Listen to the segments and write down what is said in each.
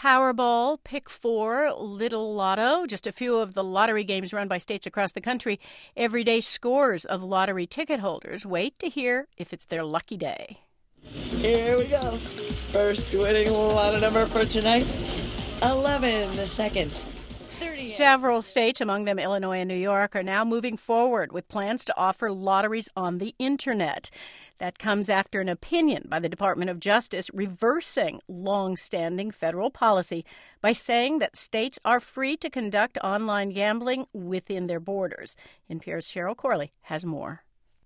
Powerball, Pick 4, Little Lotto, just a few of the lottery games run by states across the country. Every day, scores of lottery ticket holders wait to hear if it's their lucky day. Here we go. First winning lotto number for tonight, 11, the second. 38. Several states, among them Illinois and New York, are now moving forward with plans to offer lotteries on the Internet. That comes after an opinion by the Department of Justice reversing long-standing federal policy by saying that states are free to conduct online gambling within their borders. NPR's Cheryl Corley has more.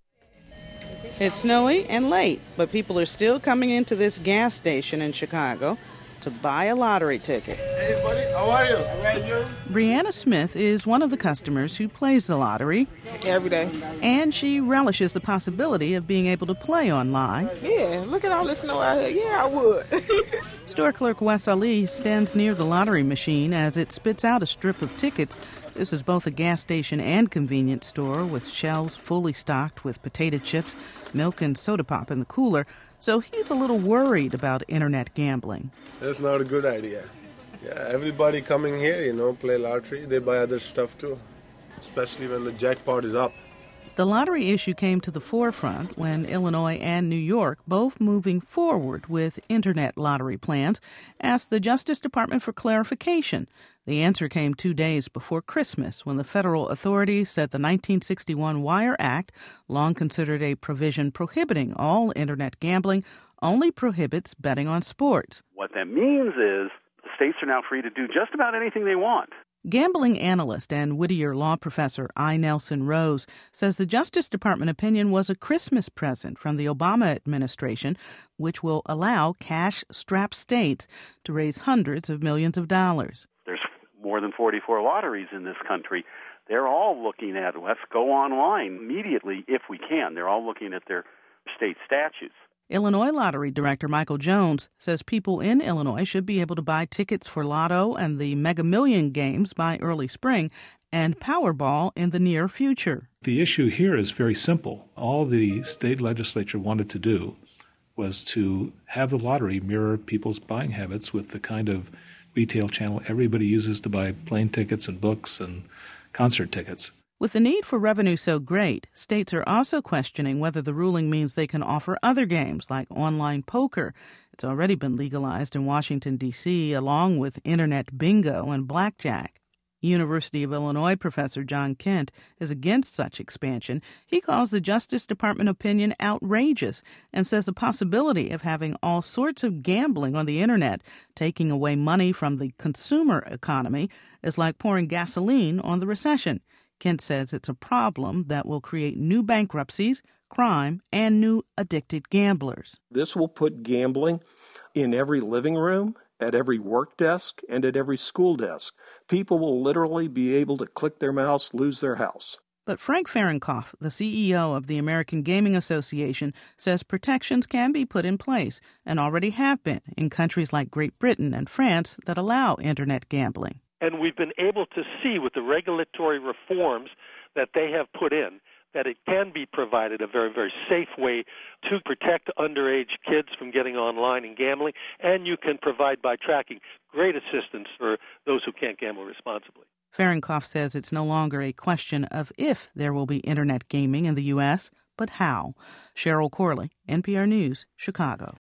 It's snowy and late, but people are still coming into this gas station in Chicago to buy a lottery ticket. Hey, buddy, how are you? How are you? Brianna Smith is one of the customers who plays the lottery. Every day. And she relishes the possibility of being able to play online. Yeah, look at all this snow out here. Yeah, I would. Store clerk Wes Ali stands near the lottery machine as it spits out a strip of tickets. This is both a gas station and convenience store with shelves fully stocked with potato chips, milk, and soda pop in the cooler. So he's a little worried about Internet gambling. That's not a good idea. Yeah, everybody coming here, play lottery, they buy other stuff too, especially when the jackpot is up. The lottery issue came to the forefront when Illinois and New York, both moving forward with Internet lottery plans, asked the Justice Department for clarification. The answer came 2 days before Christmas when the federal authorities said the 1961 Wire Act, long considered a provision prohibiting all Internet gambling, only prohibits betting on sports. What that means is the states are now free to do just about anything they want. Gambling analyst and Whittier law professor I. Nelson Rose says the Justice Department opinion was a Christmas present from the Obama administration, which will allow cash-strapped states to raise hundreds of millions of dollars. There's more than 44 lotteries in this country. They're all looking at, let's go online immediately if we can. They're all looking at their state statutes. Illinois Lottery Director Michael Jones says people in Illinois should be able to buy tickets for Lotto and the Mega Million games by early spring and Powerball in the near future. The issue here is very simple. All the state legislature wanted to do was to have the lottery mirror people's buying habits with the kind of retail channel everybody uses to buy plane tickets and books and concert tickets. With the need for revenue so great, states are also questioning whether the ruling means they can offer other games like online poker. It's already been legalized in Washington, D.C., along with Internet bingo and blackjack. University of Illinois professor John Kent is against such expansion. He calls the Justice Department opinion outrageous and says the possibility of having all sorts of gambling on the Internet, taking away money from the consumer economy, is like pouring gasoline on the recession. Kent says it's a problem that will create new bankruptcies, crime, and new addicted gamblers. This will put gambling in every living room, at every work desk, and at every school desk. People will literally be able to click their mouse, lose their house. But Frank Fahrenkopf, the CEO of the American Gaming Association, says protections can be put in place and already have been in countries like Great Britain and France that allow Internet gambling. And we've been able to see with the regulatory reforms that they have put in that it can be provided a very, very safe way to protect underage kids from getting online and gambling, and you can provide by tracking great assistance for those who can't gamble responsibly. Fahrenkopf says it's no longer a question of if there will be Internet gaming in the U.S., but how. Cheryl Corley, NPR News, Chicago.